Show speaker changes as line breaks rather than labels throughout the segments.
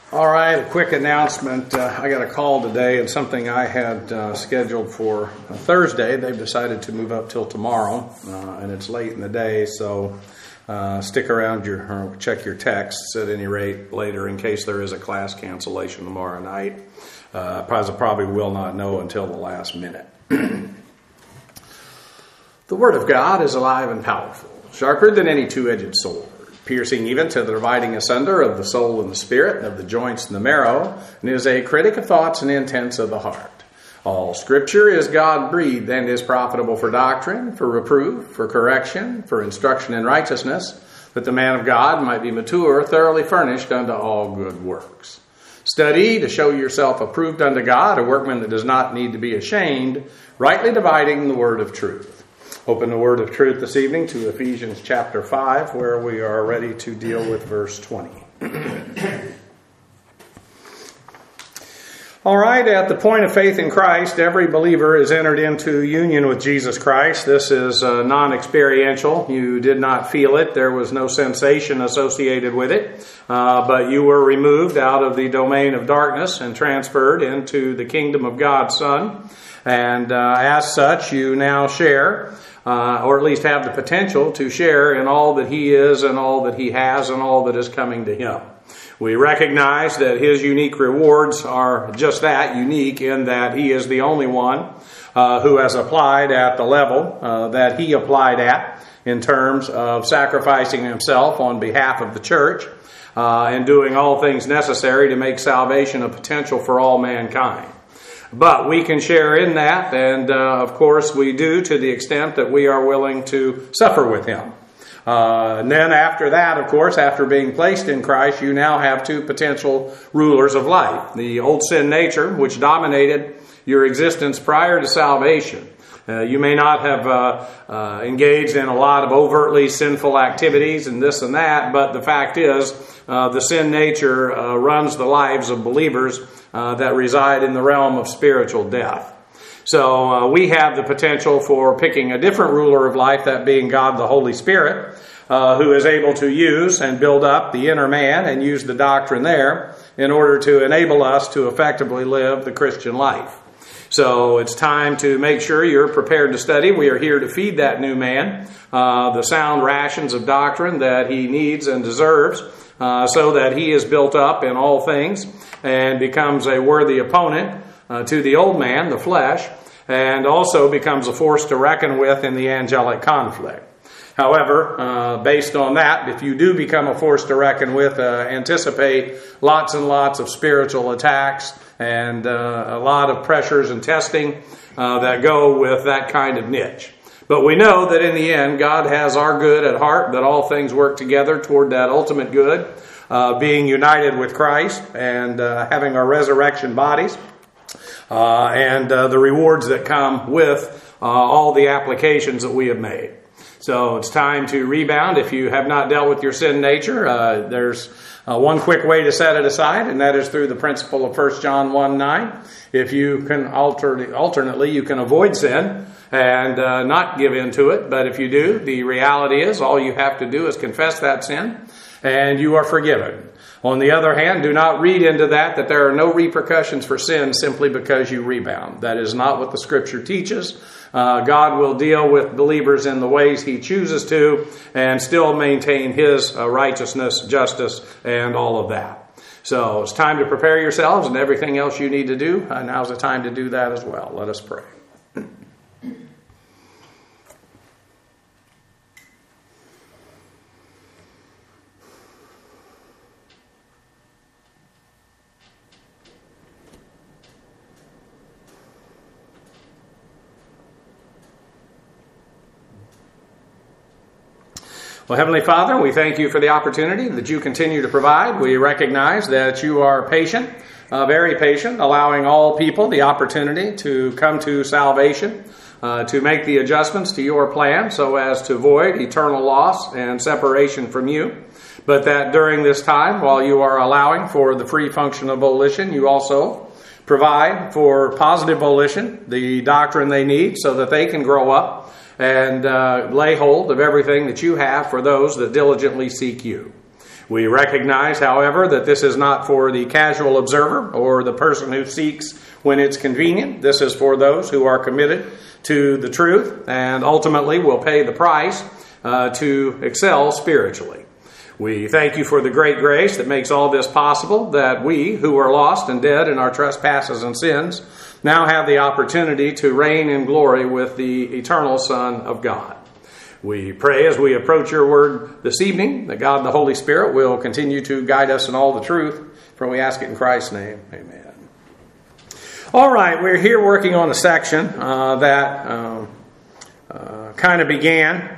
All right, a quick announcement. I got a call today, and something I had scheduled for Thursday, they've decided to move up till tomorrow, and it's late in the day, so stick around or check your texts at any rate later in case there is a class cancellation tomorrow night. Probably will not know until the last minute. The Word of God is alive and powerful, sharper than any two-edged sword, piercing even to the dividing asunder of the soul and the spirit, of the joints and the marrow, and is a critic of thoughts and intents of the heart. All Scripture is God-breathed and is profitable for doctrine, for reproof, for correction, for instruction in righteousness, that the man of God might be mature, thoroughly furnished unto all good works. Study to show yourself approved unto God, a workman that does not need to be ashamed, rightly dividing the word of truth. Open the word of truth this evening to Ephesians chapter 5, where we are ready to deal with verse 20. All right, at the point of faith in Christ, every believer is entered into union with Jesus Christ. This is non-experiential. You did not feel it. There was no sensation associated with it. But you were removed out of the domain of darkness and transferred into the kingdom of God's Son. And as such, you now share, or at least have the potential to share in all that He is and all that He has and all that is coming to Him. We recognize that His unique rewards are just that, unique in that He is the only one who has applied at the level that He applied at in terms of sacrificing Himself on behalf of the church and doing all things necessary to make salvation a potential for all mankind. But we can share in that, and of course we do to the extent that we are willing to suffer with Him. And then after that, of course, after being placed in Christ, you now have two potential rulers of life. The old sin nature, which dominated your existence prior to salvation. You may not have engaged in a lot of overtly sinful activities and this and that, but the fact is the sin nature runs the lives of believers that reside in the realm of spiritual death. So we have the potential for picking a different ruler of life, that being God the Holy Spirit, who is able to use and build up the inner man and use the doctrine there in order to enable us to effectively live the Christian life. So it's time to make sure you're prepared to study. We are here to feed that new man the sound rations of doctrine that he needs and deserves so that he is built up in all things and becomes a worthy opponent to the old man, the flesh, and also becomes a force to reckon with in the angelic conflict. However, based on that, if you do become a force to reckon with, anticipate lots and lots of spiritual attacks and a lot of pressures and testing that go with that kind of niche. But we know that in the end, God has our good at heart, that all things work together toward that ultimate good, being united with Christ and having our resurrection bodies and the rewards that come with all the applications that we have made. So it's time to rebound. If you have not dealt with your sin nature, there's one quick way to set it aside, and that is through the principle of 1 John 1:9. If you can alternately, you can avoid sin and not give in to it. But if you do, the reality is all you have to do is confess that sin, and you are forgiven. On the other hand, do not read into that there are no repercussions for sin simply because you rebound. That is not what the Scripture teaches. God will deal with believers in the ways He chooses to and still maintain His righteousness, justice, and all of that. So it's time to prepare yourselves and everything else you need to do. Now's the time to do that as well. Let us pray. Well, Heavenly Father, we thank you for the opportunity that you continue to provide. We recognize that you are patient, very patient, allowing all people the opportunity to come to salvation, to make the adjustments to your plan so as to avoid eternal loss and separation from you. But that during this time, while you are allowing for the free function of volition, you also provide for positive volition, the doctrine they need so that they can grow up and lay hold of everything that you have for those that diligently seek you. We recognize, however, that this is not for the casual observer or the person who seeks when it's convenient. This is for those who are committed to the truth and ultimately will pay the price to excel spiritually. We thank you for the great grace that makes all this possible, that we, who are lost and dead in our trespasses and sins, now have the opportunity to reign in glory with the eternal Son of God. We pray as we approach your word this evening that God the Holy Spirit will continue to guide us in all the truth, for we ask it in Christ's name. Amen. All right, we're here working on a section that kind of began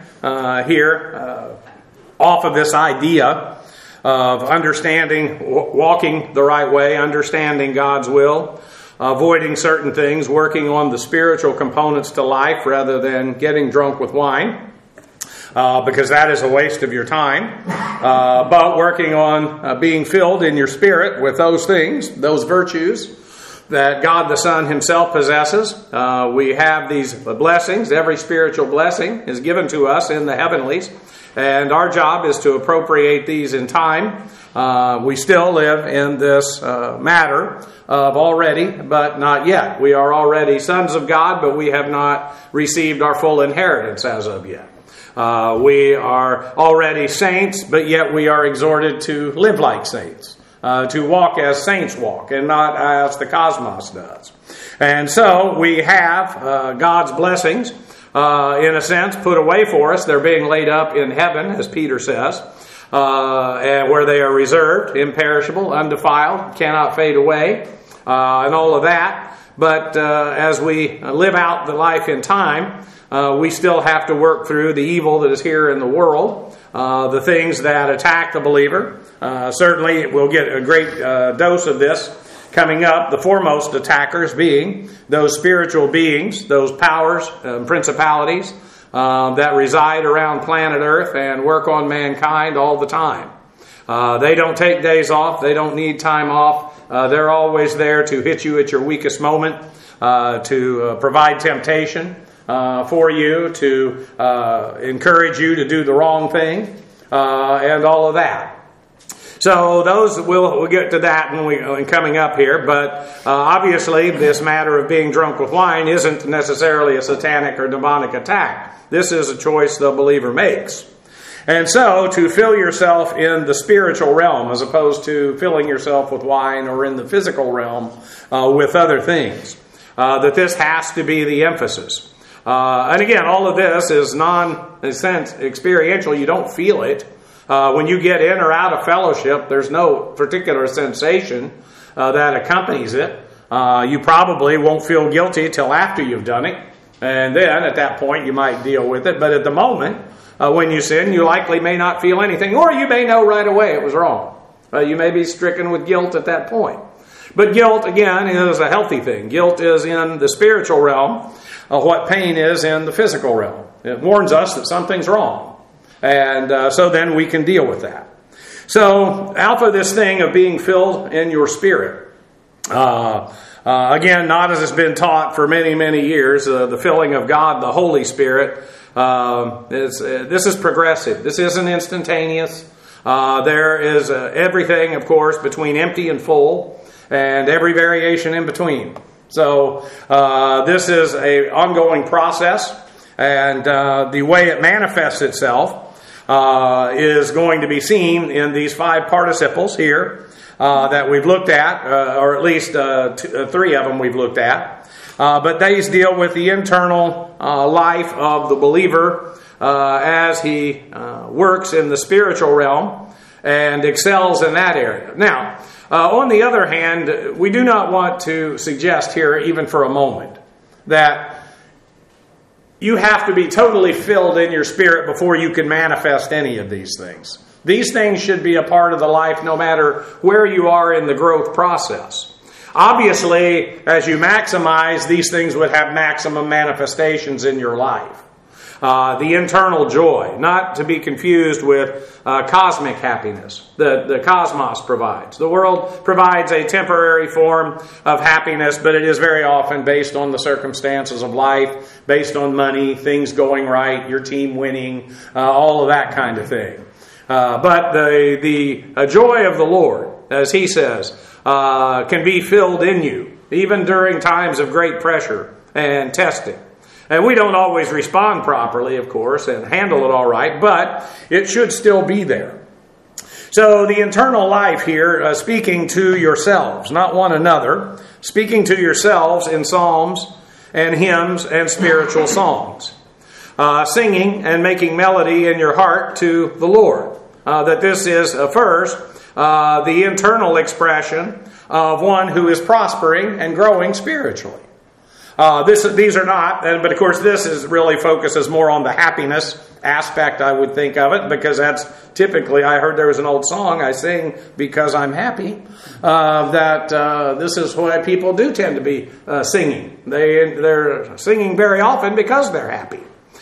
here off of this idea of understanding, walking the right way, understanding God's will, avoiding certain things, working on the spiritual components to life rather than getting drunk with wine. Because that is a waste of your time, but working on being filled in your spirit with those things, those virtues that God the Son himself possesses. We have these blessings. Every spiritual blessing is given to us in the heavenlies, and our job is to appropriate these in time. We still live in this matter of already, but not yet. We are already sons of God, but we have not received our full inheritance as of yet. We are already saints, but yet we are exhorted to live like saints, to walk as saints walk and not as the cosmos does. And so we have God's blessings, in a sense, put away for us. They're being laid up in heaven, as Peter says, and where they are reserved, imperishable, undefiled, cannot fade away, and all of that. But as we live out the life in time, we still have to work through the evil that is here in the world, the things that attack the believer. Certainly, we'll get a great dose of this coming up. The foremost attackers being those spiritual beings, those powers and principalities that reside around planet Earth and work on mankind all the time. They don't take days off. They don't need time off. They're always there to hit you at your weakest moment, to provide temptation for you, to encourage you to do the wrong thing, and all of that. So those we'll get to that when coming up here. But obviously, this matter of being drunk with wine isn't necessarily a satanic or demonic attack. This is a choice the believer makes. And so, to fill yourself in the spiritual realm as opposed to filling yourself with wine or in the physical realm with other things, that this has to be the emphasis. And again, all of this is experiential. You don't feel it. When you get in or out of fellowship, there's no particular sensation that accompanies it. You probably won't feel guilty till after you've done it. And then, at that point, you might deal with it. But at the moment, when you sin, you likely may not feel anything. Or you may know right away it was wrong. You may be stricken with guilt at that point. But guilt, again, is a healthy thing. Guilt is in the spiritual realm what pain is in the physical realm. It warns us that something's wrong. And so then we can deal with that. So, alpha, this thing of being filled in your spirit. Again, not as it's been taught for many, many years, the filling of God, the Holy Spirit. This is progressive. This isn't instantaneous. There is everything, of course, between empty and full, and every variation in between. So this is an ongoing process, and the way it manifests itself is going to be seen in these 5 participles here that we've looked at, or at least 3 of them we've looked at. But these deal with the internal life of the believer as he works in the spiritual realm and excels in that area. Now, on the other hand, we do not want to suggest here, even for a moment, that you have to be totally filled in your spirit before you can manifest any of these things. These things should be a part of the life no matter where you are in the growth process. Obviously, as you maximize, these things would have maximum manifestations in your life. The internal joy, not to be confused with cosmic happiness that the cosmos provides. The world provides a temporary form of happiness, but it is very often based on the circumstances of life, based on money, things going right, your team winning, all of that kind of thing. But the joy of the Lord, as he says, can be filled in you, even during times of great pressure and testing. And we don't always respond properly, of course, and handle it all right, but it should still be there. So the internal life here, speaking to yourselves, not one another, speaking to yourselves in psalms and hymns and spiritual songs, singing and making melody in your heart to the Lord. That this is first the internal expression of one who is prospering and growing spiritually. These are not, but of course this is really focuses more on the happiness aspect, I would think of it, because that's typically, I heard there was an old song I sing because I'm happy, this is why people do tend to be singing. They're singing very often because they're happy.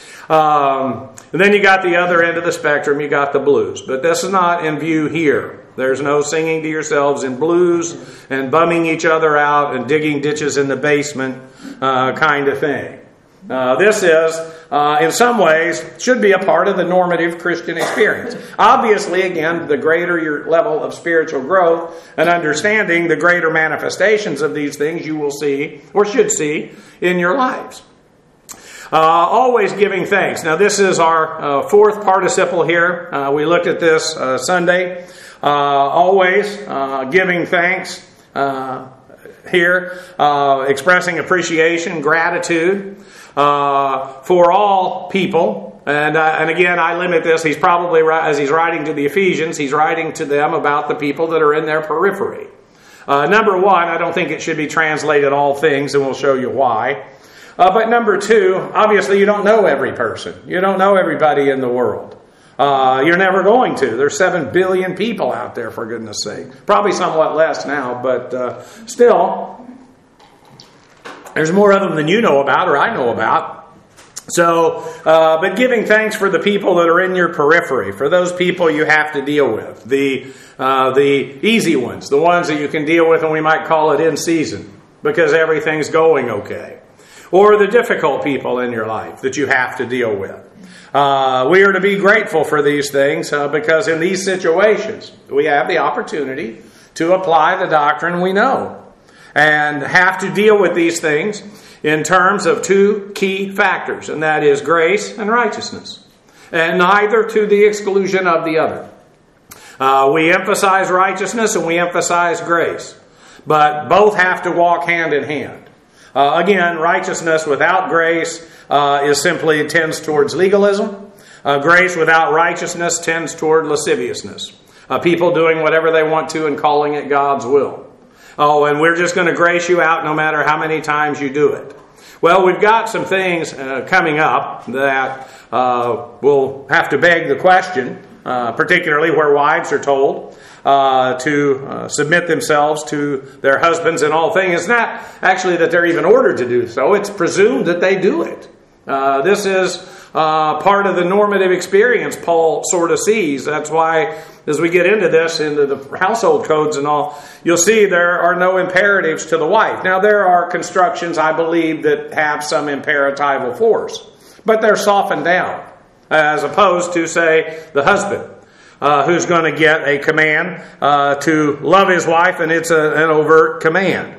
And then you got the other end of the spectrum, you got the blues. But this is not in view here. There's no singing to yourselves in blues and bumming each other out and digging ditches in the basement kind of thing. This is, in some ways, should be a part of the normative Christian experience. Obviously, again, the greater your level of spiritual growth and understanding, the greater manifestations of these things you will see, or should see, in your lives. Always giving thanks. Now, this is our fourth participle here. We looked at this Sunday. Always giving thanks here, expressing appreciation, gratitude for all people. And again, I limit this. He's probably, as he's writing to the Ephesians, he's writing to them about the people that are in their periphery. Number one, I don't think it should be translated all things, and we'll show you why. But number two, obviously you don't know every person. You don't know everybody in the world. You're never going to. There's 7 billion people out there, for goodness sake. Probably somewhat less now, but still, there's more of them than you know about or I know about. So, but giving thanks for the people that are in your periphery, for those people you have to deal with. The easy ones, the ones that you can deal with, and we might call it in season, because everything's going okay. Or the difficult people in your life that you have to deal with. We are to be grateful for these things because in these situations we have the opportunity to apply the doctrine we know and have to deal with these things in terms of two key factors, and that is grace and righteousness, and neither to the exclusion of the other. We emphasize righteousness and we emphasize grace, but both have to walk hand in hand. Again, righteousness without grace tends towards legalism. Grace without righteousness tends toward lasciviousness. People doing whatever they want to and calling it God's will. Oh, and we're just going to grace you out no matter how many times you do it. Well, we've got some things coming up that will have to beg the question, particularly where wives are told to submit themselves to their husbands in all things. It's not actually that they're even ordered to do so. It's presumed that they do it. This is part of the normative experience Paul sort of sees. That's why as we get into this, into the household codes and all, you'll see there are no imperatives to the wife. Now there are constructions, I believe, that have some imperatival force, but they're softened down as opposed to, say, the husband. Who's going to get a command to love his wife, and it's an overt command.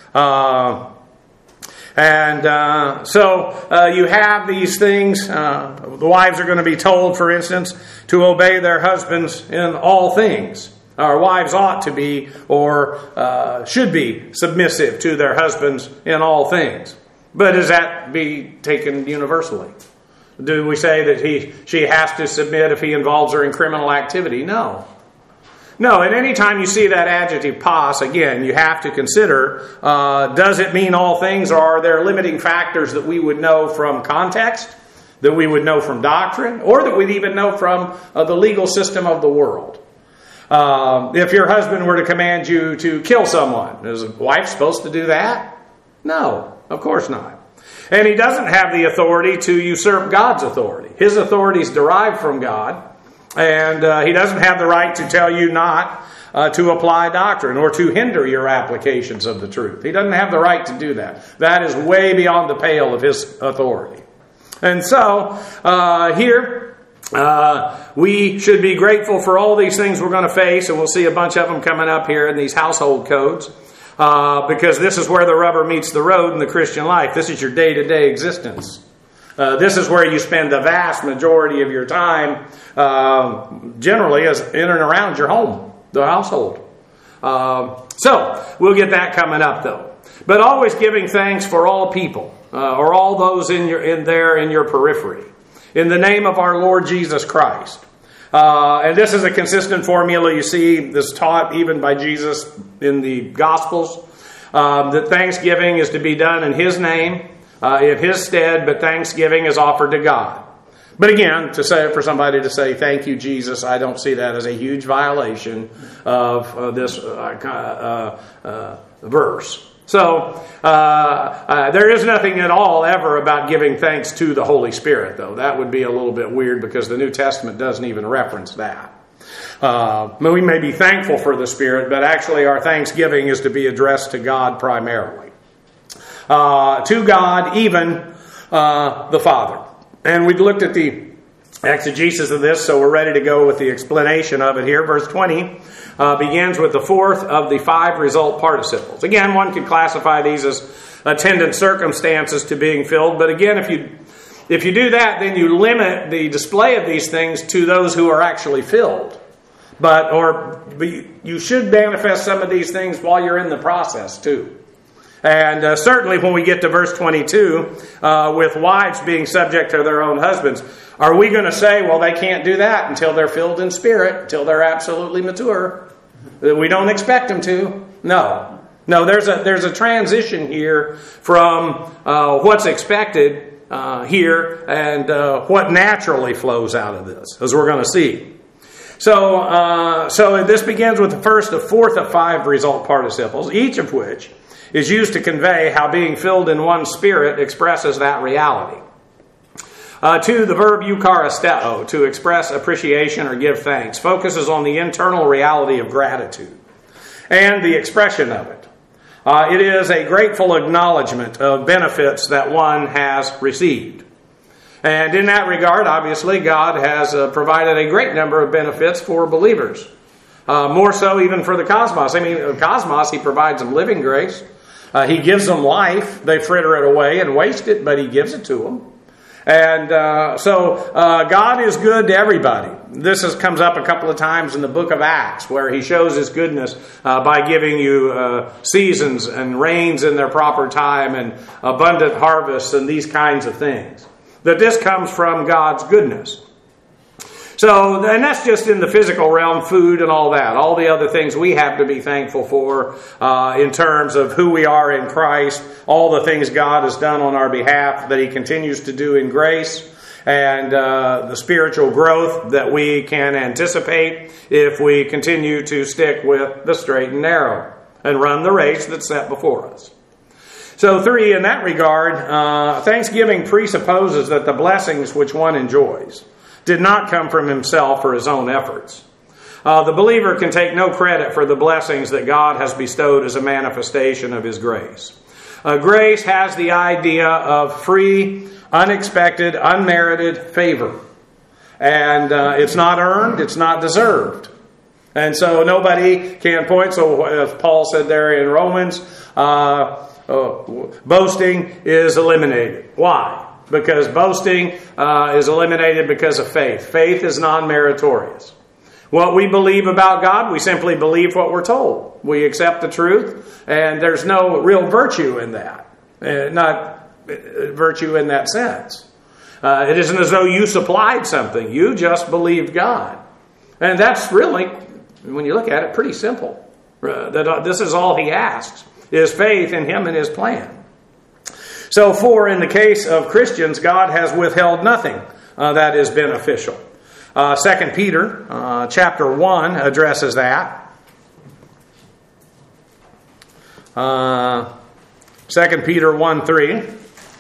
So you have these things. The wives are going to be told, for instance, to obey their husbands in all things. Our wives ought to be or should be submissive to their husbands in all things. But does that be taken universally? Do we say that she has to submit if he involves her in criminal activity? No. No, and any time you see that adjective pas, again, you have to consider, does it mean all things, or are there limiting factors that we would know from context, that we would know from doctrine, or that we'd even know from the legal system of the world? If your husband were to command you to kill someone, is a wife supposed to do that? No, of course not. And he doesn't have the authority to usurp God's authority. His authority is derived from God. And he doesn't have the right to tell you not to apply doctrine or to hinder your applications of the truth. He doesn't have the right to do that. That is way beyond the pale of his authority. And so here We should be grateful for all these things we're going to face, and we'll see a bunch of them coming up here in these household codes, because this is where the rubber meets the road in the Christian life. This is your day-to-day existence. This is where you spend the vast majority of your time, generally, as in and around your home, the household. So we'll get that coming up, though. But always giving thanks for all people, or all those in your periphery, in the name of our Lord Jesus Christ. And this is a consistent formula you see this taught even by Jesus in the Gospels, that thanksgiving is to be done in His name, in His stead, but thanksgiving is offered to God. But again, for somebody to say, thank you, Jesus, I don't see that as a huge violation of this verse. So, there is nothing at all ever about giving thanks to the Holy Spirit, though. That would be a little bit weird because the New Testament doesn't even reference that. We may be thankful for the Spirit, but actually our thanksgiving is to be addressed to God primarily. To God, even the Father. And we've looked at the exegesis of this, so we're ready to go with the explanation of it here. Verse 20 begins with the fourth of the 5 result participles. Again, one could classify these as attendant circumstances to being filled, but again, if you do that, then you limit the display of these things to those who are actually filled. But you should manifest some of these things while you're in the process too. And certainly when we get to verse 22, with wives being subject to their own husbands, are we going to say, well, they can't do that until they're filled in Spirit, until they're absolutely mature? We don't expect them to. No, there's a transition here from what's expected here and what naturally flows out of this, as we're going to see. So this begins with the fourth of 5 result participles, each of which is used to convey how being filled in one Spirit expresses that reality. To the verb eucharisteo, to express appreciation or give thanks, focuses on the internal reality of gratitude and the expression of it. It is a grateful acknowledgement of benefits that one has received. And in that regard, obviously, God has provided a great number of benefits for believers. More so even for the cosmos. Cosmos, He provides them living grace. He gives them life. They fritter it away and waste it, but He gives it to them. And so God is good to everybody. This comes up a couple of times in the book of Acts, where He shows His goodness by giving you seasons and rains in their proper time and abundant harvests and these kinds of things. That this comes from God's goodness. So, and that's just in the physical realm, food and all that. All the other things we have to be thankful for in terms of who we are in Christ, all the things God has done on our behalf, that He continues to do in grace, and the spiritual growth that we can anticipate if we continue to stick with the straight and narrow and run the race that's set before us. So 3, in that regard, thanksgiving presupposes that the blessings which one enjoys did not come from himself or his own efforts. The believer can take no credit for the blessings that God has bestowed as a manifestation of His grace. Grace has the idea of free, unexpected, unmerited favor. And it's not earned, it's not deserved. And so nobody can point, so as Paul said there in Romans, boasting is eliminated. Why? Because boasting is eliminated because of faith. Faith is non-meritorious. What we believe about God, we simply believe what we're told. We accept the truth, and there's no real virtue in that. Not virtue in that sense. It isn't as though you supplied something. You just believed God. And that's really, when you look at it, pretty simple. This is all He asks, is faith in Him and His plan. So, 4, in the case of Christians, God has withheld nothing that is beneficial. 2 Peter chapter 1 addresses that. 2 Peter 1:3.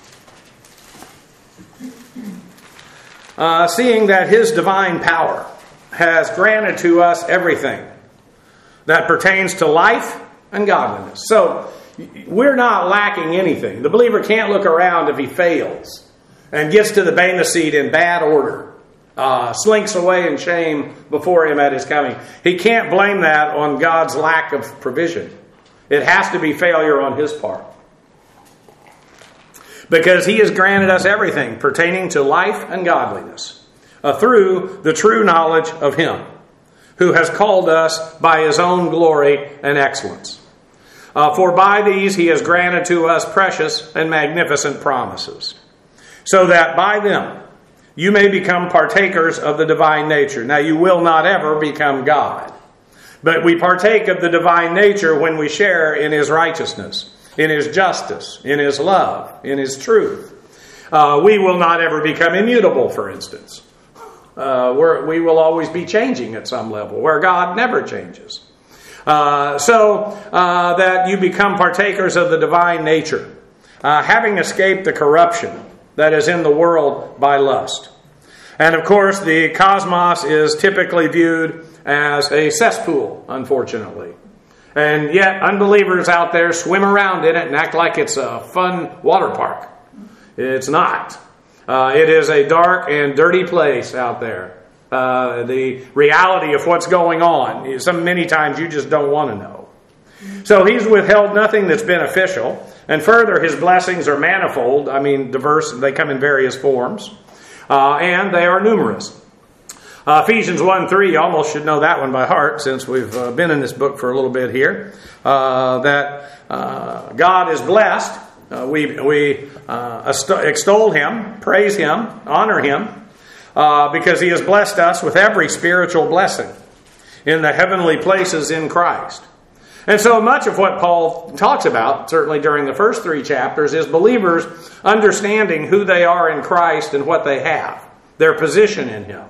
Seeing that His divine power has granted to us everything that pertains to life and godliness. So, we're not lacking anything. The believer can't look around if he fails and gets to the Bema seat in bad order slinks away in shame before him at his coming. He can't blame that on God's lack of provision. It has to be failure on his part. Because he has granted us everything pertaining to life and godliness through the true knowledge of him who has called us by his own glory and excellence. For by these he has granted to us precious and magnificent promises, so that by them you may become partakers of the divine nature. Now you will not ever become God, but we partake of the divine nature when we share in his righteousness, in his justice, in his love, in his truth. We will not ever become immutable, for instance. We will always be changing at some level, where God never changes. So that you become partakers of the divine nature, having escaped the corruption that is in the world by lust. And of course, the cosmos is typically viewed as a cesspool, unfortunately. And yet, unbelievers out there swim around in it and act like it's a fun water park. It's not. It is a dark and dirty place out there. The reality of what's going on is many times you just don't want to know. So he's withheld nothing that's beneficial. And further, his blessings are manifold. I mean, diverse. They come in various forms. And they are numerous. Ephesians 1:3, you almost should know that one by heart since we've been in this book for a little bit here. That God is blessed. We extol him, praise him, honor him, because he has blessed us with every spiritual blessing in the heavenly places in Christ. And so much of what Paul talks about, certainly during the first 3 chapters, is believers understanding who they are in Christ and what they have, their position in him.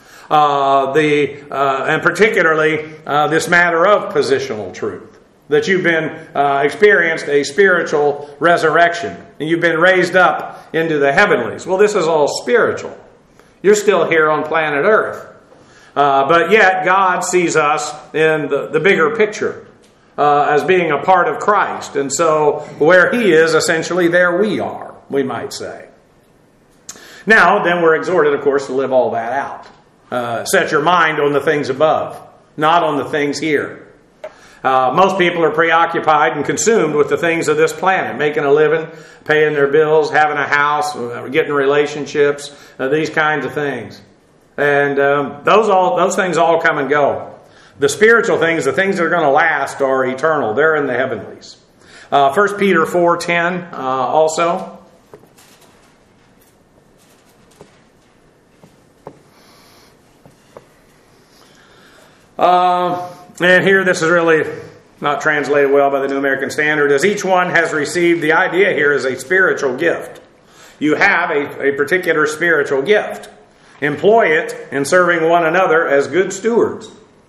And particularly this matter of positional truth, that you've been experienced a spiritual resurrection and you've been raised up into the heavenlies. Well, this is all spiritual. You're still here on planet Earth. But yet God sees us in the bigger picture as being a part of Christ. And so where he is, essentially there we are, we might say. Now, then we're exhorted, of course, to live all that out. Set your mind on the things above, not on the things here. Most people are preoccupied and consumed with the things of this planet, making a living, paying their bills, having a house, getting relationships, these kinds of things. And those things all come and go. The spiritual things, the things that are going to last, are eternal. They're in the heavenlies. 1 Peter 4:10 also. And here this is really not translated well by the New American Standard. As each one has received, the idea here is a spiritual gift. You have a particular spiritual gift. Employ it in serving one another as good stewards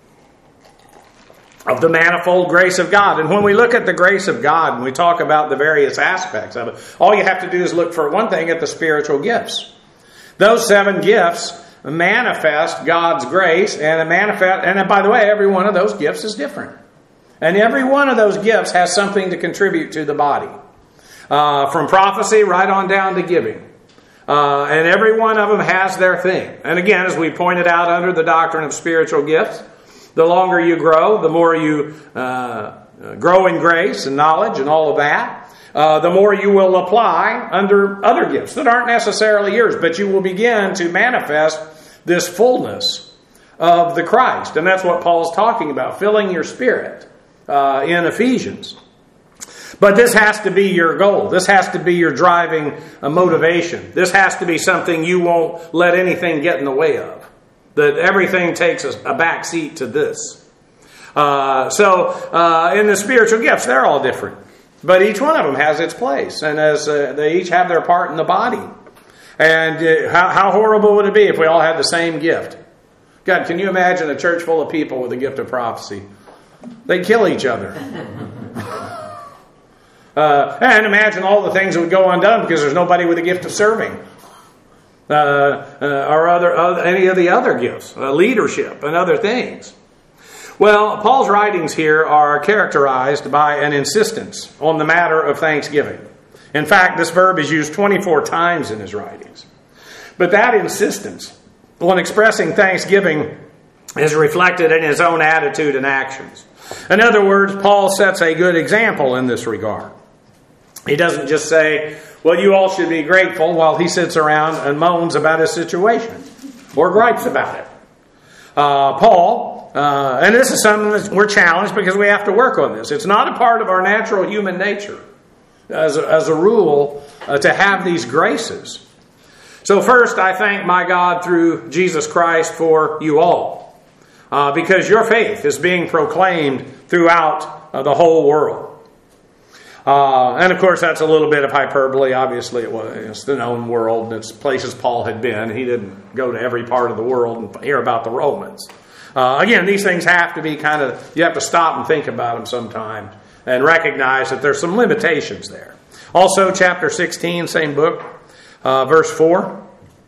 of the manifold grace of God. And when we look at the grace of God and we talk about the various aspects of it, all you have to do is look for one thing at the spiritual gifts. Those 7 gifts manifest God's grace, and by the way, every one of those gifts is different. And every one of those gifts has something to contribute to the body. From prophecy right on down to giving. And every one of them has their thing. And again, as we pointed out under the doctrine of spiritual gifts, the longer you grow, the more you grow in grace and knowledge and all of that, the more you will apply under other gifts that aren't necessarily yours, but you will begin to manifest this fullness of the Christ. And that's what Paul's talking about, filling your spirit in Ephesians. But this has to be your goal. This has to be your driving motivation. This has to be something you won't let anything get in the way of. That everything takes a back seat to this. So in the spiritual gifts, they're all different. But each one of them has its place. And as they each have their part in the body. And how horrible would it be if we all had the same gift? God, can you imagine a church full of people with the gift of prophecy? They'd kill each other. And imagine all the things that would go undone because there's nobody with the gift of serving. Or any of the other gifts, leadership and other things. Well, Paul's writings here are characterized by an insistence on the matter of thanksgiving. In fact, this verb is used 24 times in his writings. But that insistence when expressing thanksgiving is reflected in his own attitude and actions. In other words, Paul sets a good example in this regard. He doesn't just say, well, you all should be grateful, while he sits around and moans about his situation or gripes about it. Paul, and this is something that we're challenged because we have to work on this. It's not a part of our natural human nature, as a rule, to have these graces. So first, I thank my God through Jesus Christ for you all, because your faith is being proclaimed throughout the whole world. And of course, that's a little bit of hyperbole. Obviously, it's the known world. It's places Paul had been. He didn't go to every part of the world and hear about the Romans. Again, these things have to be you have to stop and think about them sometimes and recognize that there's some limitations there. Also, chapter 16, same book, verse 4.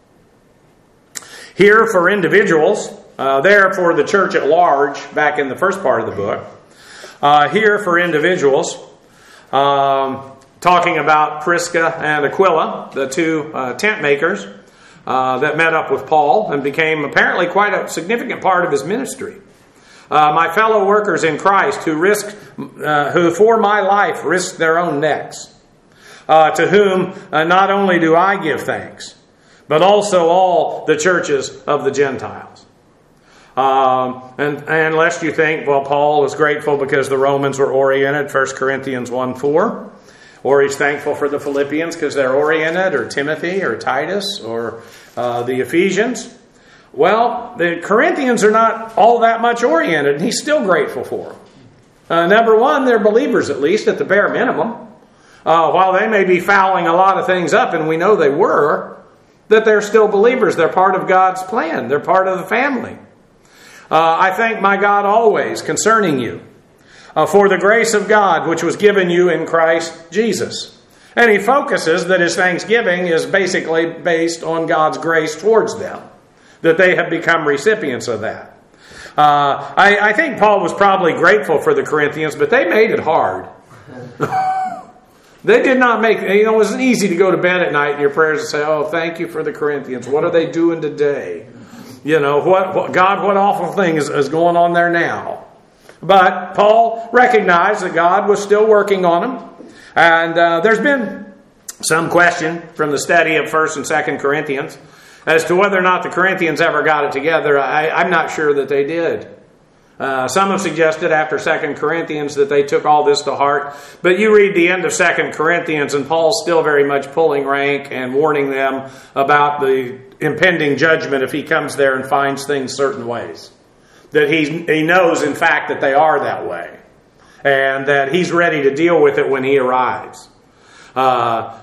Here for individuals, there for the church at large, back in the first part of the book. Here for individuals, talking about Prisca and Aquila, the two tent makers that met up with Paul and became apparently quite a significant part of his ministry. My fellow workers in Christ who for my life risked their own necks, to whom not only do I give thanks, but also all the churches of the Gentiles. And lest you think, well, Paul was grateful because the Romans were oriented, 1 Corinthians 1:4, or he's thankful for the Philippians because they're oriented, or Timothy, or Titus, or the Ephesians. Well, the Corinthians are not all that much oriented, and he's still grateful for them. Number one, they're believers, at least, at the bare minimum. While they may be fouling a lot of things up, and we know they were, that they're still believers. They're part of God's plan. They're part of the family. I thank my God always concerning you for the grace of God which was given you in Christ Jesus. And he focuses that his thanksgiving is basically based on God's grace towards them, that they have become recipients of that. I think Paul was probably grateful for the Corinthians, but they made it hard. They did not make, it wasn't easy to go to bed at night in your prayers and say, oh, thank you for the Corinthians. What are they doing today? What awful thing is going on there now? But Paul recognized that God was still working on him. And there's been some question from the study of 1 and 2 Corinthians as to whether or not the Corinthians ever got it together. I'm not sure that they did. Some have suggested after 2 Corinthians that they took all this to heart. But you read the end of 2 Corinthians and Paul's still very much pulling rank and warning them about the impending judgment if he comes there and finds things certain ways. That he knows, in fact, that they are that way. And that he's ready to deal with it when he arrives. But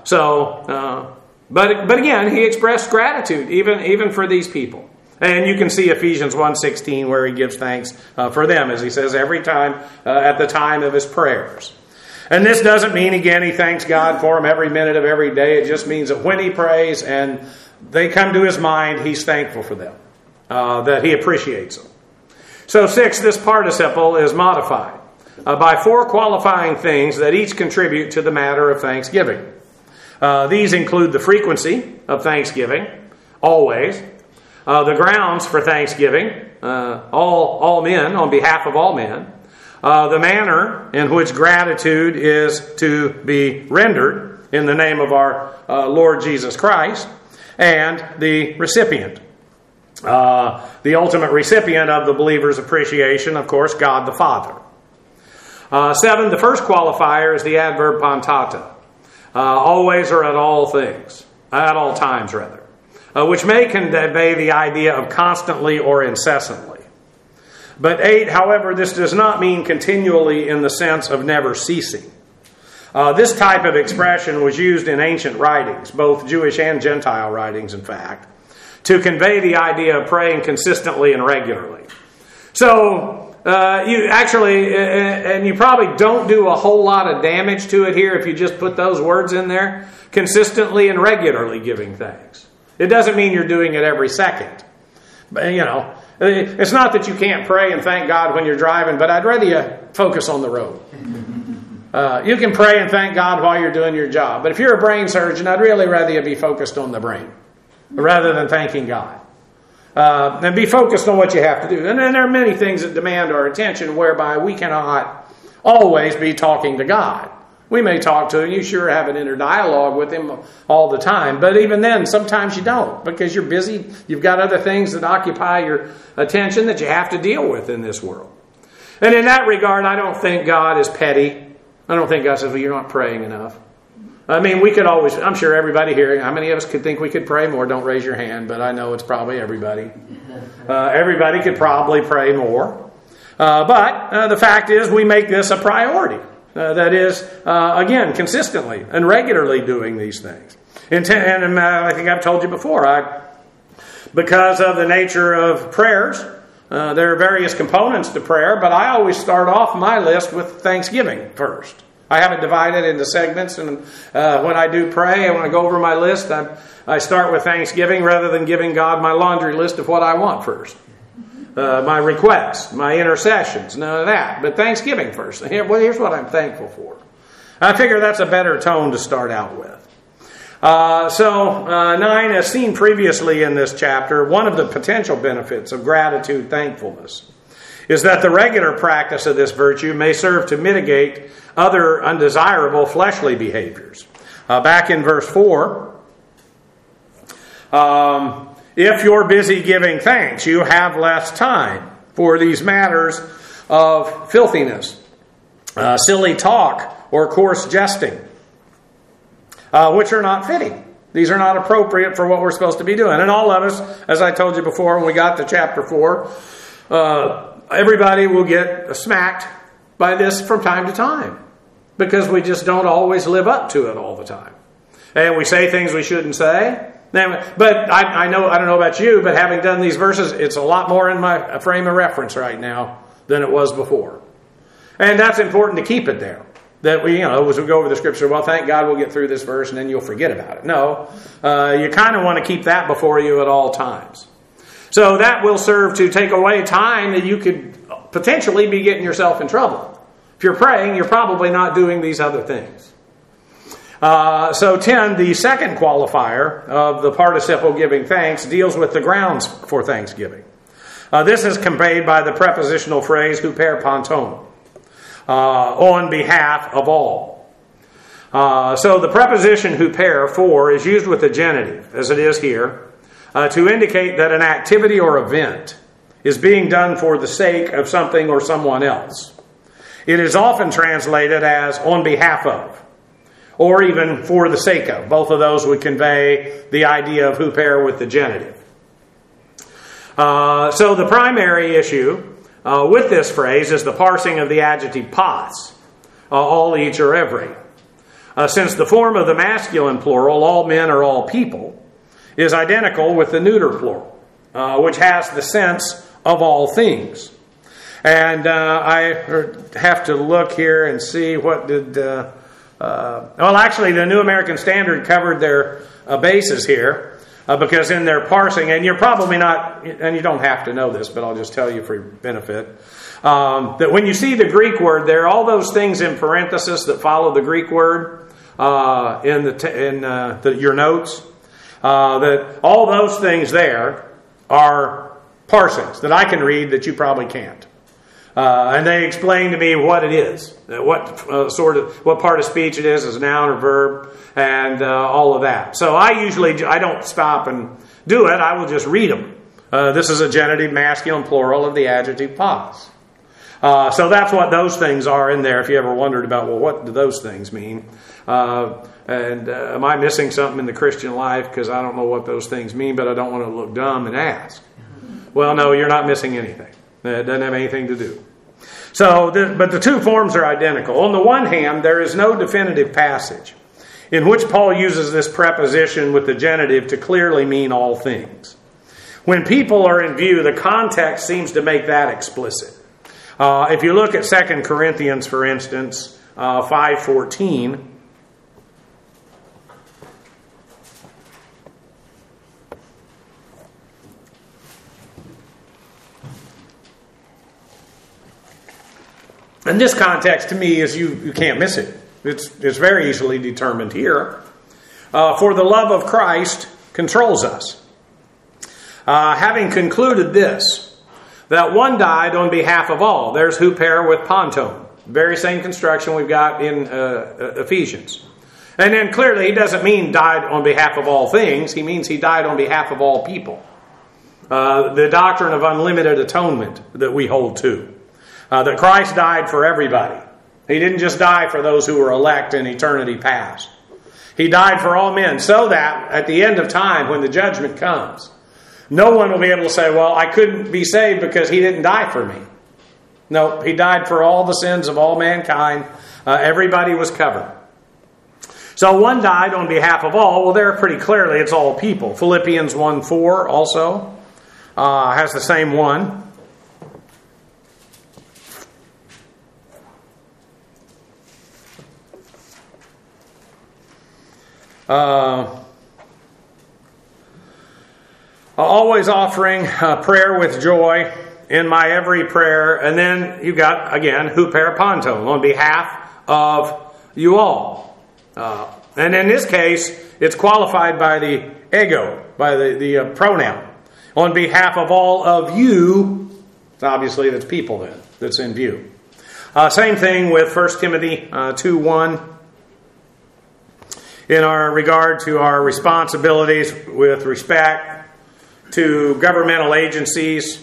again, he expressed gratitude even for these people. And you can see Ephesians 1:16 where he gives thanks for them, as he says, every time at the time of his prayers. And this doesn't mean, again, he thanks God for them every minute of every day. It just means that when he prays and they come to his mind, he's thankful for them, that he appreciates them. So 6, this participle is modified by 4 qualifying things that each contribute to the matter of thanksgiving. These include the frequency of thanksgiving, always, the grounds for thanksgiving, all men, on behalf of all men, the manner in which gratitude is to be rendered in the name of our Lord Jesus Christ, and the recipient. The ultimate recipient of the believer's appreciation, of course, God the Father. 7, the first qualifier is the adverb pantata. Always or at all things. At all times, rather. Which may convey the idea of constantly or incessantly. But 8, however, this does not mean continually in the sense of never ceasing. This type of expression was used in ancient writings, both Jewish and Gentile writings, in fact, to convey the idea of praying consistently and regularly. So, you actually, and you probably don't do a whole lot of damage to it here if you just put those words in there, consistently and regularly giving thanks. It doesn't mean you're doing it every second. But, it's not that you can't pray and thank God when you're driving, but I'd rather you focus on the road. You can pray and thank God while you're doing your job. But if you're a brain surgeon, I'd really rather you be focused on the brain rather than thanking God. And be focused on what you have to do. And then there are many things that demand our attention whereby we cannot always be talking to God. We may talk to him. You sure have an inner dialogue with him all the time. But even then, sometimes you don't because you're busy. You've got other things that occupy your attention that you have to deal with in this world. And in that regard, I don't think God is petty. I don't think God says, well, you're not praying enough. I mean, we could always, I'm sure everybody here, how many of us could think we could pray more? Don't raise your hand, but I know it's probably everybody. Everybody could probably pray more. But the fact is, we make this a priority. That is, again, consistently and regularly doing these things. And I think I've told you before, because of the nature of prayers, there are various components to prayer, but I always start off my list with thanksgiving first. I have it divided into segments, and when I do pray, when I go over my list, I start with thanksgiving rather than giving God my laundry list of what I want first. My requests, my intercessions, none of that. But thanksgiving first. Here's what I'm thankful for. I figure that's a better tone to start out with. 9, as seen previously in this chapter, one of the potential benefits of gratitude, thankfulness, is that the regular practice of this virtue may serve to mitigate other undesirable fleshly behaviors. Back in verse 4, if you're busy giving thanks, you have less time for these matters of filthiness, silly talk, or coarse jesting, which are not fitting. These are not appropriate for what we're supposed to be doing. And all of us, as I told you before when we got to chapter 4, everybody will get smacked by this from time to time because we just don't always live up to it all the time. And we say things we shouldn't say. But I don't know about you, but having done these verses, it's a lot more in my frame of reference right now than it was before. And that's important to keep it there. That we, as we go over the scripture, well, thank God we'll get through this verse and then you'll forget about it. No, you kind of want to keep that before you at all times. So that will serve to take away time that you could potentially be getting yourself in trouble. If you're praying, you're probably not doing these other things. 10, the second qualifier of the participle giving thanks deals with the grounds for thanksgiving. This is conveyed by the prepositional phrase huper panton, on behalf of all. So the preposition huper, for, is used with the genitive, as it is here, to indicate that an activity or event is being done for the sake of something or someone else. It is often translated as on behalf of, or even for the sake of. Both of those would convey the idea of huper with the genitive. So the primary issue with this phrase is the parsing of the adjective pas, all, each, or every. Since the form of the masculine plural, all men or all people, is identical with the neuter plural, which has the sense of all things. And I have to look here and see what did... actually, the New American Standard covered their bases here because in their parsing, and you're probably not, and you don't have to know this, but I'll just tell you for your benefit, that when you see the Greek word there, all those things in parenthesis that follow the Greek word in your notes, that all those things there are parsings that I can read that you probably can't. And they explain to me what it is, what part of speech it is as a noun or verb, and all of that. So I don't stop and do it. I will just read them. This is a genitive, masculine, plural of the adjective pas. So that's what those things are in there. If you ever wondered about, well, what do those things mean? And am I missing something in the Christian life because I don't know what those things mean, but I don't want to look dumb and ask? Well, no, you're not missing anything. It doesn't have anything to do. But the two forms are identical. On the one hand, there is no definitive passage in which Paul uses this preposition with the genitive to clearly mean all things. When people are in view, the context seems to make that explicit. If you look at 2 Corinthians, for instance, 5:14, and this context to me is you can't miss it. It's very easily determined here. For the love of Christ controls us. having concluded this, that one died on behalf of all. There's huper with panton. Very same construction we've got in Ephesians. And then clearly he doesn't mean died on behalf of all things. He means he died on behalf of all people. The doctrine of unlimited atonement that we hold to. That Christ died for everybody. He didn't just die for those who were elect in eternity past. He died for all men so that at the end of time, when the judgment comes, no one will be able to say, well, I couldn't be saved because he didn't die for me. No, he died for all the sins of all mankind. Everybody was covered. So one died on behalf of all. Well, there pretty clearly it's all people. Philippians 1:4 also has the same one. Always offering prayer with joy in my every prayer. And then you've got, again, huper panton, on behalf of you all. And in this case, it's qualified by the ego, by the pronoun. On behalf of all of you, obviously that's people then, that's in view. Same thing with 1 Timothy 2:1. In our regard to our responsibilities with respect to governmental agencies,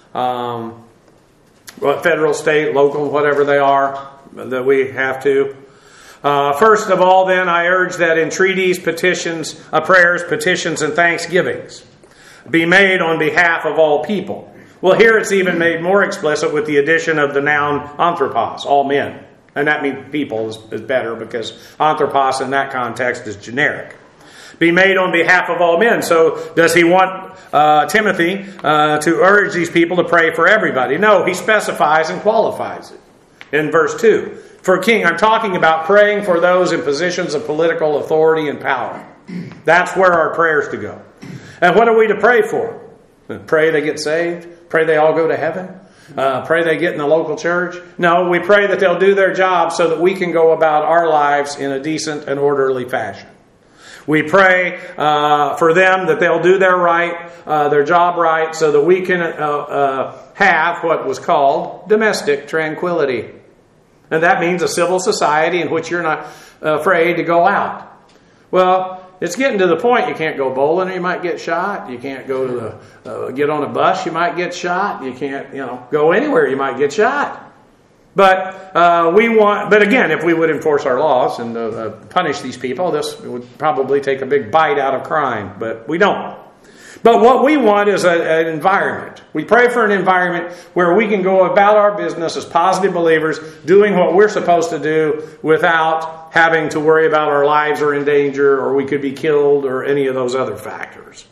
federal, state, local, whatever they are, that we have to. First of all, then, I urge that entreaties, petitions, prayers, petitions, and thanksgivings be made on behalf of all people. Well, here it's even made more explicit with the addition of the noun anthropos, all men. And that means people is better because anthropos in that context is generic. Be made on behalf of all men. So does he want Timothy to urge these people to pray for everybody? No, he specifies and qualifies it in verse 2. For king, I'm talking about praying for those in positions of political authority and power. That's where our prayers to go. And what are we to pray for? Pray they get saved? Pray they all go to heaven? Pray they get in the local church? No, we pray that they'll do their job so that we can go about our lives in a decent and orderly fashion. We pray for them that they'll do their job right, so that we can have what was called domestic tranquility. And that means a civil society in which you're not afraid to go out. Well, it's getting to the point you can't go bowling or you might get shot. You can't go to get on a bus, you might get shot. You can't, go anywhere, you might get shot. But but again, if we would enforce our laws and punish these people, this would probably take a big bite out of crime. But we don't. But what we want is an environment. We pray for an environment where we can go about our business as positive believers, doing what we're supposed to do without having to worry about our lives are in danger or we could be killed or any of those other factors.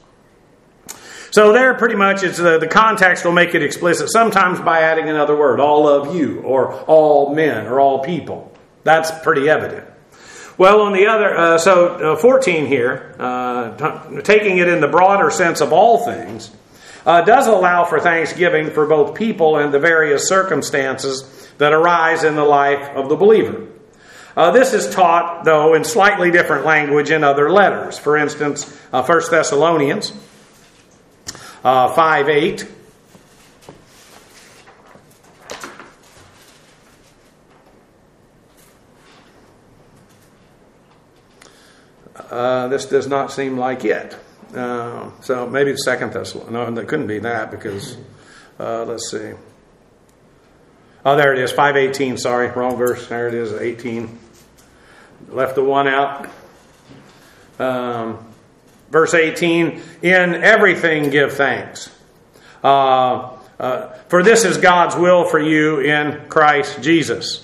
So there pretty much it's the context will make it explicit, sometimes by adding another word, all of you, or all men, or all people. That's pretty evident. Well, on the other, 14 here, taking it in the broader sense of all things, does allow for thanksgiving for both people and the various circumstances that arise in the life of the believer. This is taught, though, in slightly different language in other letters. For instance, 1 Thessalonians 5:8. This does not seem like it. So maybe it's 2 Thessalonians. No, that couldn't be that because, let's see. Oh, there it is, 5:18. Sorry, wrong verse. There it is, 18. Left the one out. Verse 18, in everything give thanks. For this is God's will for you in Christ Jesus.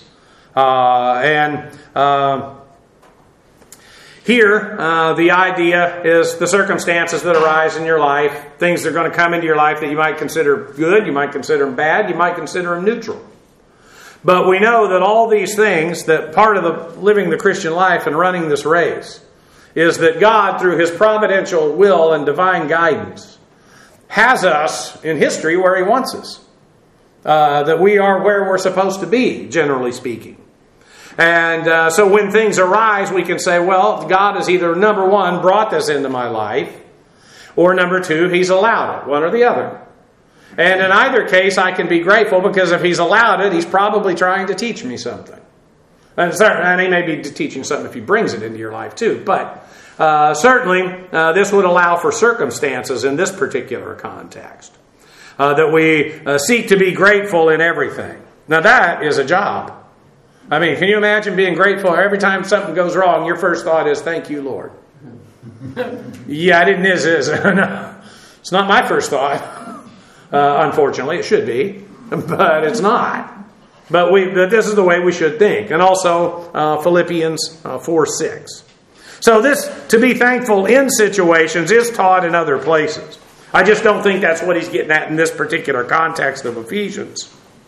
Here, the idea is the circumstances that arise in your life, things that are going to come into your life that you might consider good, you might consider them bad, you might consider them neutral. But we know that all these things, that part of the living the Christian life and running this race, is that God, through His providential will and divine guidance, has us in history where He wants us. That we are where we're supposed to be, generally speaking. And so when things arise, we can say, well, God has either, number one, brought this into my life, Or number two, he's allowed it, one or the other. And in either case, I can be grateful because if he's allowed it, he's probably trying to teach me something. And he may be teaching something if he brings it into your life too. But certainly, this would allow for circumstances in this particular context. That we seek to be grateful in everything. Now that is a job. I mean, can you imagine being grateful every time something goes wrong? Your first thought is, thank you, Lord. Yeah, it is. No, it's not my first thought. Unfortunately, it should be, but it's not. But this is the way we should think. And also Philippians 4:6. So this, to be thankful in situations, is taught in other places. I just don't think that's what he's getting at in this particular context of Ephesians.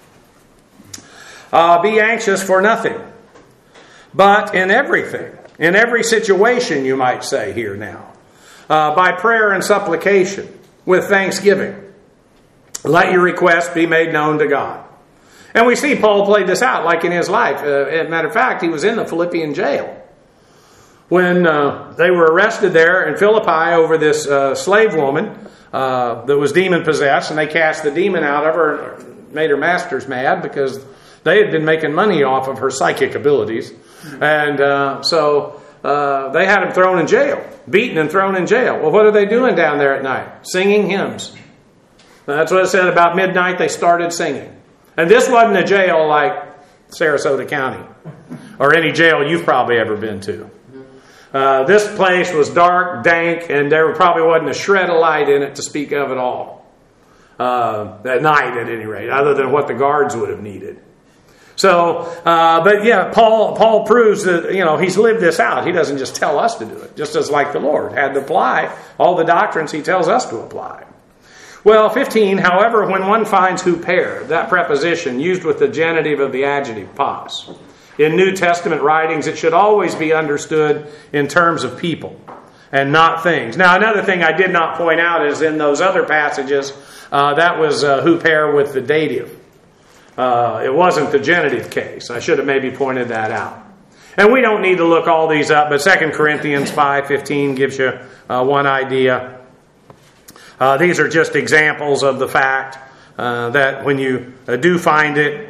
Be anxious for nothing, but in everything, in every situation, you might say here now, by prayer and supplication, with thanksgiving, let your requests be made known to God. And we see Paul played this out like in his life. As a matter of fact, he was in the Philippian jail when they were arrested there in Philippi over this slave woman that was demon-possessed, and they cast the demon out of her and made her masters mad because they had been making money off of her psychic abilities. And so they had him thrown in jail, beaten and thrown in jail. Well, what are they doing down there at night? Singing hymns. That's what it said. About midnight they started singing. And this wasn't a jail like Sarasota County or any jail you've probably ever been to. This place was dark, dank, and there probably wasn't a shred of light in it to speak of at all. At night, at any rate, other than what the guards would have needed. So, but yeah, Paul proves that, he's lived this out. He doesn't just tell us to do it, just as like the Lord had to apply all the doctrines he tells us to apply. Well, 15, however, when one finds huper, that preposition used with the genitive of the adjective pas, in New Testament writings, it should always be understood in terms of people and not things. Now, another thing I did not point out is in those other passages, that was huper with the dative. It wasn't the genitive case. I should have maybe pointed that out. And we don't need to look all these up, but 2 Corinthians 5:15 gives you one idea. These are just examples of the fact that when you do find it,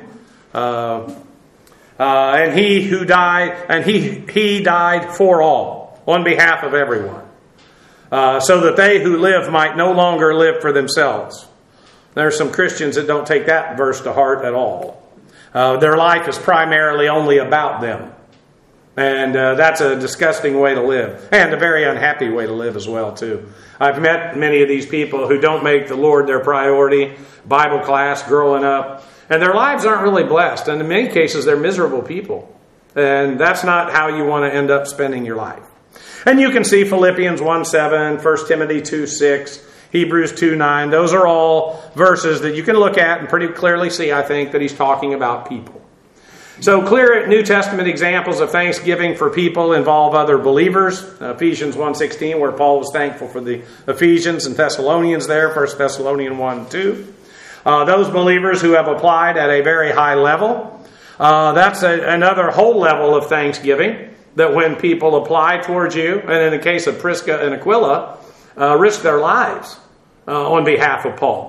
and he who died, and he died for all, on behalf of everyone, so that they who live might no longer live for themselves. There are some Christians that don't take that verse to heart at all. Their life is primarily only about them. And that's a disgusting way to live. And a very unhappy way to live as well, too. I've met many of these people who don't make the Lord their priority, Bible class, growing up, and their lives aren't really blessed. And in many cases, they're miserable people. And that's not how you want to end up spending your life. And you can see Philippians 1:7, 1 Timothy 2:6, Hebrews 2:9. Those are all verses that you can look at and pretty clearly see, I think, that he's talking about people. So clear New Testament examples of thanksgiving for people involve other believers. Ephesians 1:16, where Paul was thankful for the Ephesians and Thessalonians there, 1 Thessalonians 1:2. Those believers who have applied at a very high level. That's another whole level of thanksgiving, that when people apply towards you, and in the case of Prisca and Aquila, risk their lives on behalf of Paul.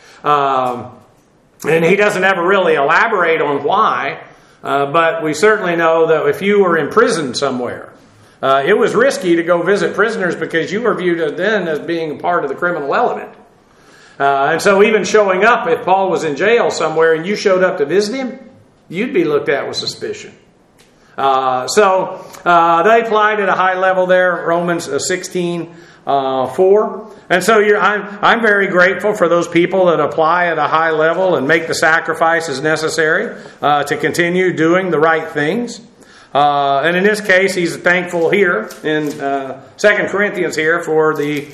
And he doesn't ever really elaborate on why, but we certainly know that if you were imprisoned somewhere, it was risky to go visit prisoners because you were viewed then as being a part of the criminal element. And so even showing up, if Paul was in jail somewhere and you showed up to visit him, you'd be looked at with suspicion. So they applied at a high level there, Romans 16:4. And so I'm very grateful for those people that apply at a high level and make the sacrifices necessary to continue doing the right things. And in this case, he's thankful here in 2 Corinthians here for the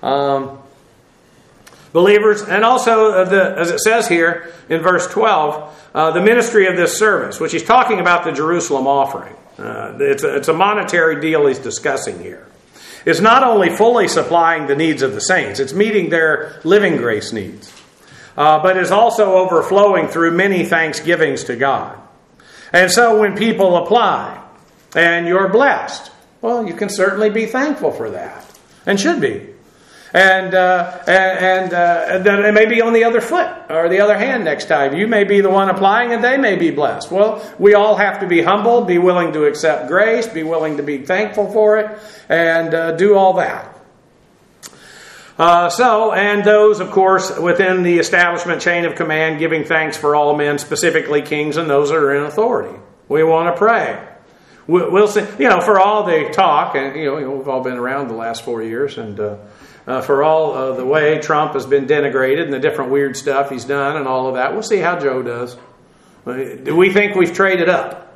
believers. And also, as it says here in verse 12, the ministry of this service, which he's talking about the Jerusalem offering. It's a monetary deal he's discussing here. It's not only fully supplying the needs of the saints, it's meeting their living grace needs, but is also overflowing through many thanksgivings to God. And so when people apply and you're blessed, well, you can certainly be thankful for that, and should be. And then it may be on the other foot or the other hand next time. You may be the one applying and they may be blessed. Well, we all have to be humble, be willing to accept grace, be willing to be thankful for it, and do all that. And those, of course, within the establishment chain of command, giving thanks for all men, specifically kings and those that are in authority. We want to pray. We'll see, for all the talk, and we've all been around the last 4 years, and for all the way Trump has been denigrated and the different weird stuff he's done and all of that, we'll see how Joe does. Do we think we've traded up?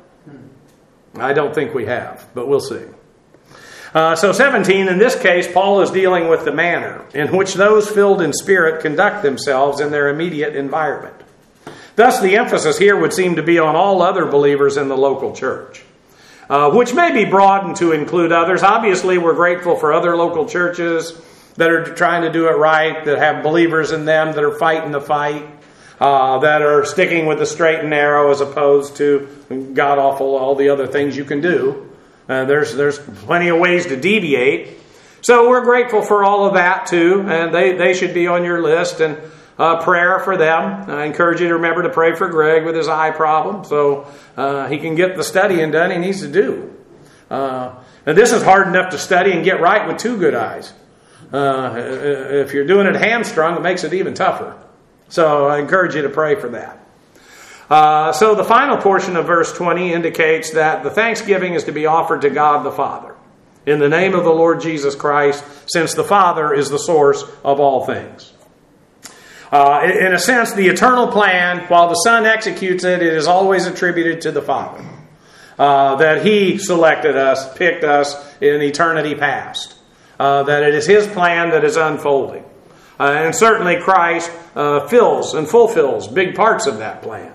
I don't think we have, but we'll see. So 17, in this case, Paul is dealing with the manner in which those filled in spirit conduct themselves in their immediate environment. Thus, the emphasis here would seem to be on all other believers in the local church, which may be broadened to include others. Obviously, we're grateful for other local churches that are trying to do it right, that have believers in them, that are fighting the fight, that are sticking with the straight and narrow as opposed to god-awful, all the other things you can do. There's plenty of ways to deviate. So we're grateful for all of that too, and they should be on your list. And prayer for them. I encourage you to remember to pray for Greg with his eye problem so he can get the studying done he needs to do. And this is hard enough to study and get right with 2 good eyes. If you're doing it hamstrung, it makes it even tougher. So I encourage you to pray for that. So the final portion of verse 20 indicates that the thanksgiving is to be offered to God the Father in the name of the Lord Jesus Christ, since the Father is the source of all things. In a sense, the eternal plan, while the Son executes it, it is always attributed to the Father. That He selected us, picked us in eternity past. That it is His plan that is unfolding. And certainly Christ fills and fulfills big parts of that plan.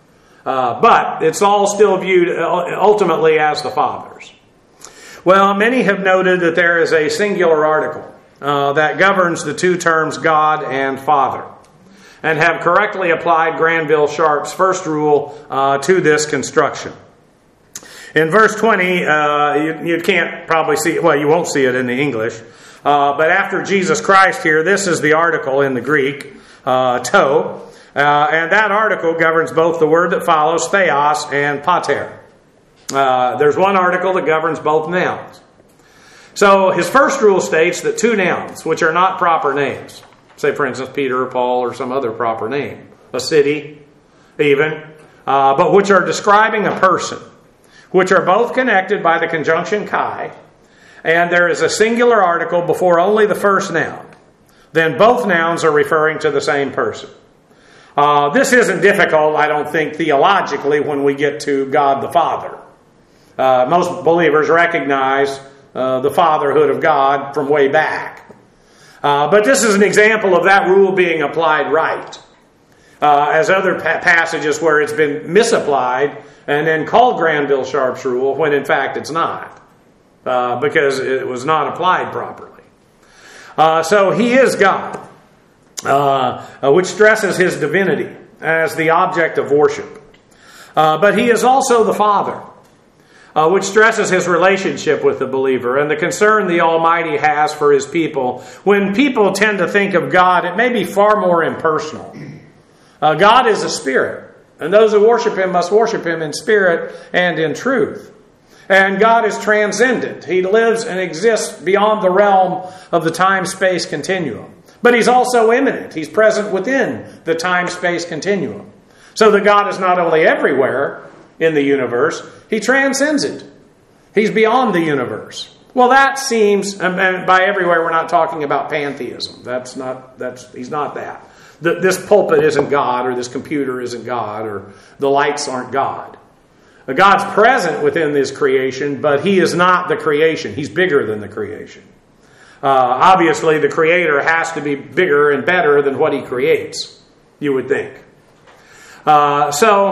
But it's all still viewed ultimately as the Father's. Well, many have noted that there is a singular article that governs the 2 terms God and Father, and have correctly applied Granville Sharp's first rule to this construction. In verse 20, you can't probably see it. Well, you won't see it in the English. But after Jesus Christ here, this is the article in the Greek, to. And that article governs both the word that follows, theos, and pater. There's one article that governs both nouns. So his first rule states that 2 nouns, which are not proper names, say for instance Peter or Paul or some other proper name, a city even, but which are describing a person, which are both connected by the conjunction kai, and there is a singular article before only the first noun, then both nouns are referring to the same person. This isn't difficult, I don't think, theologically when we get to God the Father. Most believers recognize the fatherhood of God from way back. But this is an example of that rule being applied right. As other passages where it's been misapplied and then called Granville Sharp's rule when in fact it's not. Because it was not applied properly. So He is God. Which stresses His divinity as the object of worship. But He is also the Father, which stresses His relationship with the believer and the concern the Almighty has for His people. When people tend to think of God, it may be far more impersonal. God is a spirit, and those who worship Him must worship Him in spirit and in truth. And God is transcendent. He lives and exists beyond the realm of the time-space continuum. But He's also immanent. He's present within the time-space continuum. So that God is not only everywhere in the universe, He transcends it. He's beyond the universe. Well, that seems, and by everywhere we're not talking about pantheism. He's not that. This pulpit isn't God, or this computer isn't God, or the lights aren't God. God's present within this creation, but He is not the creation. He's bigger than the creation. Obviously, the Creator has to be bigger and better than what He creates, you would think. But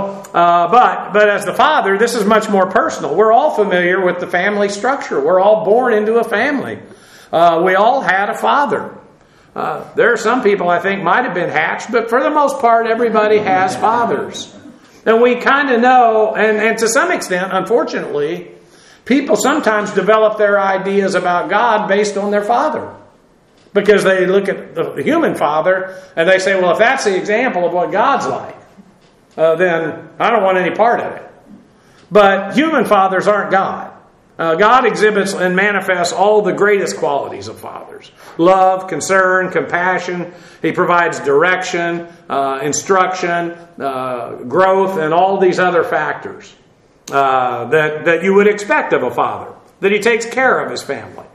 as the Father, this is much more personal. We're all familiar with the family structure. We're all born into a family. We all had a father. There are some people I think might have been hatched, but for the most part, everybody has fathers. And we kind of know, and to some extent, unfortunately, people sometimes develop their ideas about God based on their father. Because they look at the human father and they say, well, if that's the example of what God's like, then I don't want any part of it. But human fathers aren't God. God exhibits and manifests all the greatest qualities of fathers. Love, concern, compassion. He provides direction, instruction, growth, and all these other factors that you would expect of a father. That he takes care of his family.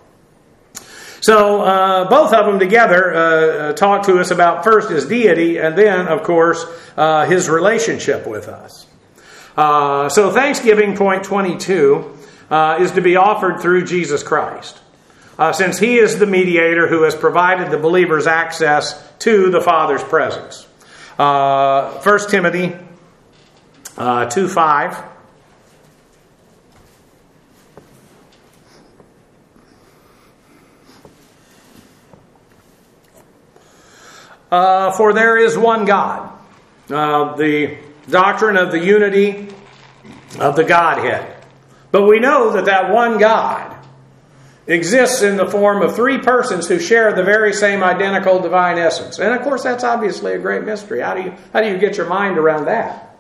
So both of them together talk to us about first his deity and then, of course, his relationship with us. So Thanksgiving, point 22, is to be offered through Jesus Christ. Since he is the mediator who has provided the believer's access to the Father's presence. 1 Timothy 2:5. For there is one God. The doctrine of the unity of the Godhead. But we know that that one God exists in the form of three persons who share the very same identical divine essence. And of course, that's obviously a great mystery. How do you get your mind around that?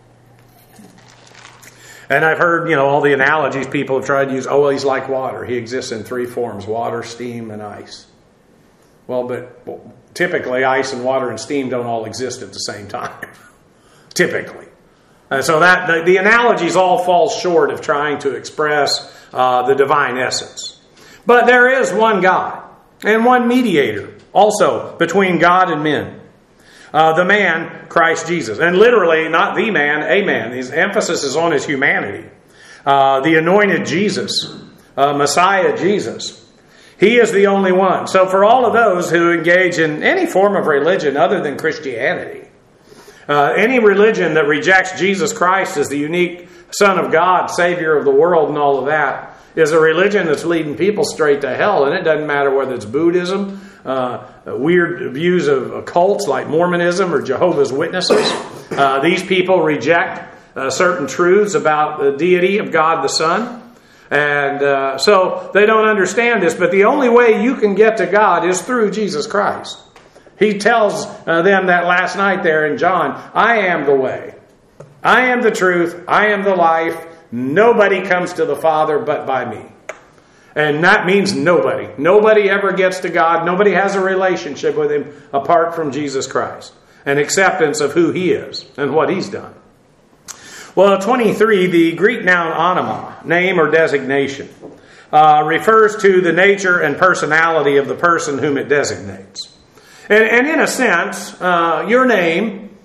And I've heard, all the analogies people have tried to use. Oh, well, he's like water. He exists in three forms: water, steam, and ice. Well, typically, ice and water and steam don't all exist at the same time. Typically. So that the analogies all fall short of trying to express the divine essence. But there is one God and one mediator also between God and men. The man, Christ Jesus. And literally, not the man, a man. His emphasis is on his humanity. The anointed Jesus, Messiah Jesus. He is the only one. So for all of those who engage in any form of religion other than Christianity, any religion that rejects Jesus Christ as the unique Son of God, Savior of the world and all of that, is a religion that's leading people straight to hell. And it doesn't matter whether it's Buddhism, weird views of cults like Mormonism or Jehovah's Witnesses. These people reject certain truths about the deity of God the Son. And so they don't understand this. But the only way you can get to God is through Jesus Christ. He tells them that last night there in John, I am the way. I am the truth. I am the life. Nobody comes to the Father but by me. And that means nobody. Nobody ever gets to God. Nobody has a relationship with Him apart from Jesus Christ. An acceptance of who He is and what He's done. Well, 23, the Greek noun onoma, name or designation, refers to the nature and personality of the person whom it designates. And in a sense, your name,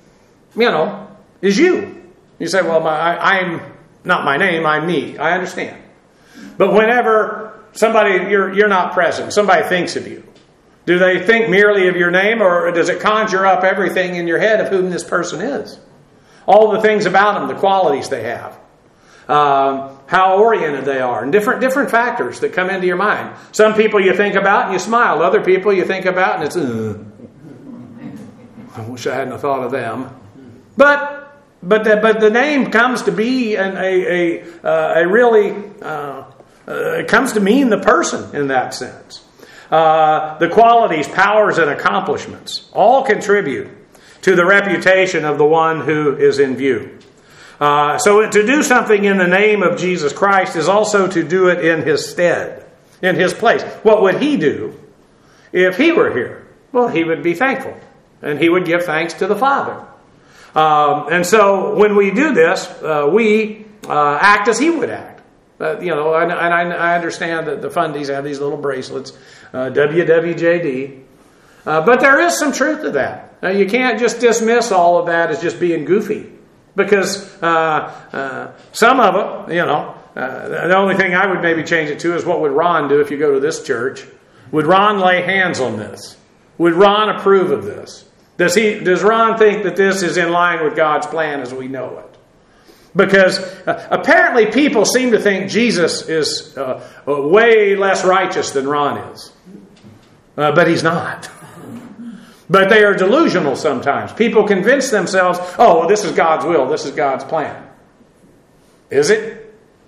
is you. You say, well, I'm not my name, I'm me. I understand. But whenever you're not present, somebody thinks of you, do they think merely of your name, or does it conjure up everything in your head of whom this person is? All the things about them, the qualities they have, how oriented they are, and different factors that come into your mind. Some people you think about and you smile. Other people you think about and it's, I wish I hadn't thought of them. But the name comes to be it comes to mean the person in that sense. The qualities, powers, and accomplishments all contribute to the reputation of the one who is in view. So to do something in the name of Jesus Christ is also to do it in His stead, in His place. What would He do if He were here? Well, He would be thankful, and He would give thanks to the Father. And so when we do this, we act as He would act. And I understand that the fundies have these little bracelets, WWJD. But there is some truth to that. Now, you can't just dismiss all of that as just being goofy. Because some of it, the only thing I would maybe change it to is what would Ron do if you go to this church? Would Ron lay hands on this? Would Ron approve of this? Does Ron think that this is in line with God's plan as we know it? Because apparently people seem to think Jesus is way less righteous than Ron is. But He's not. But they are delusional sometimes. People convince themselves, this is God's will, this is God's plan. Is it?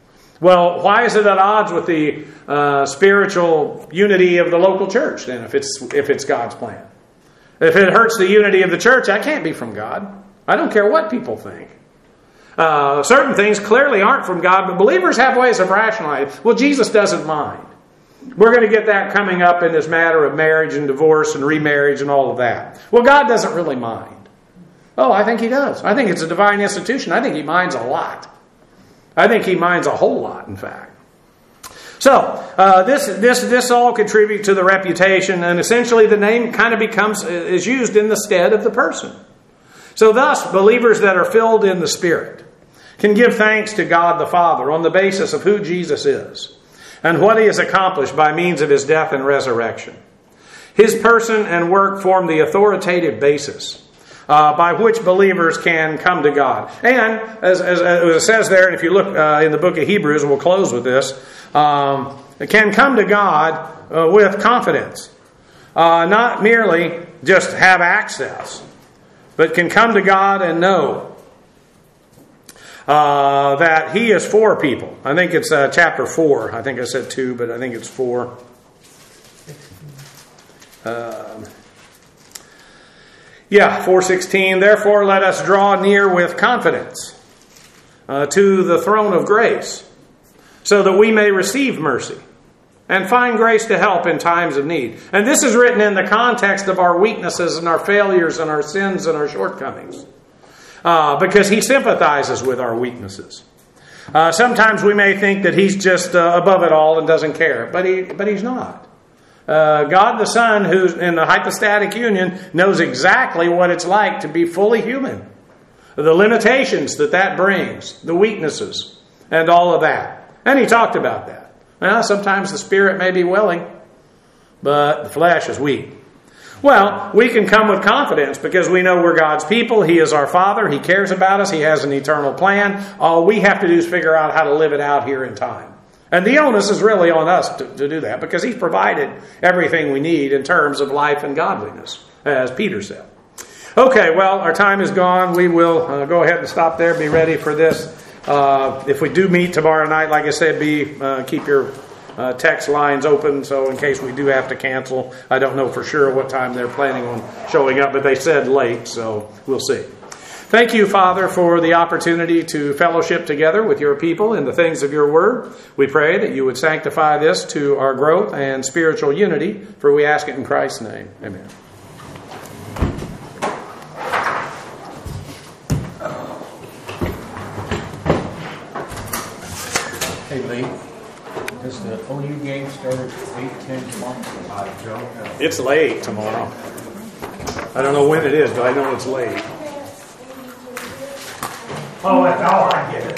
Well, why is it at odds with the spiritual unity of the local church then, if it's God's plan? If it hurts the unity of the church, that can't be from God. I don't care what people think. Certain things clearly aren't from God, but believers have ways of rationalizing. Well, Jesus doesn't mind. We're going to get that coming up in this matter of marriage and divorce and remarriage and all of that. Well, God doesn't really mind. Oh, I think He does. I think it's a divine institution. I think He minds a lot. I think He minds a whole lot, in fact. So, this all contributes to the reputation, and essentially the name kind of is used in the stead of the person. So thus, believers that are filled in the Spirit can give thanks to God the Father on the basis of who Jesus is and what He has accomplished by means of His death and resurrection. His person and work form the authoritative basis by which believers can come to God. And, as it says there, and if you look in the book of Hebrews, and we'll close with this, can come to God with confidence. Not merely just have access, but can come to God and know that He is for people. I think it's chapter 4. I think I said 2, but I think it's 4. Yeah, 4:16. Therefore, let us draw near with confidence to the throne of grace, so that we may receive mercy and find grace to help in times of need. And this is written in the context of our weaknesses and our failures and our sins and our shortcomings, because He sympathizes with our weaknesses. Sometimes we may think that He's just above it all and doesn't care, but He's not. God the Son, who's in the hypostatic union, knows exactly what it's like to be fully human. The limitations that brings, the weaknesses, and all of that. And He talked about that. Well, sometimes the Spirit may be willing, but the flesh is weak. Well, we can come with confidence because we know we're God's people. He is our Father. He cares about us. He has an eternal plan. All we have to do is figure out how to live it out here in time. And the onus is really on us to do that, because He's provided everything we need in terms of life and godliness, as Peter said. Okay, well, our time is gone. We will go ahead and stop there. Be ready for this. If we do meet tomorrow night, like I said, keep your text lines open, so in case we do have to cancel. I don't know for sure what time they're planning on showing up, but they said late, so we'll see. Thank you, Father, for the opportunity to fellowship together with your people in the things of your word. We pray that you would sanctify this to our growth and spiritual unity, for we ask it in Christ's name. Amen.
Hey, Lee, does the OU game start at 8:10 tomorrow? Joe?
It's late tomorrow. I don't know when it is, but I know it's late. Oh, I get it.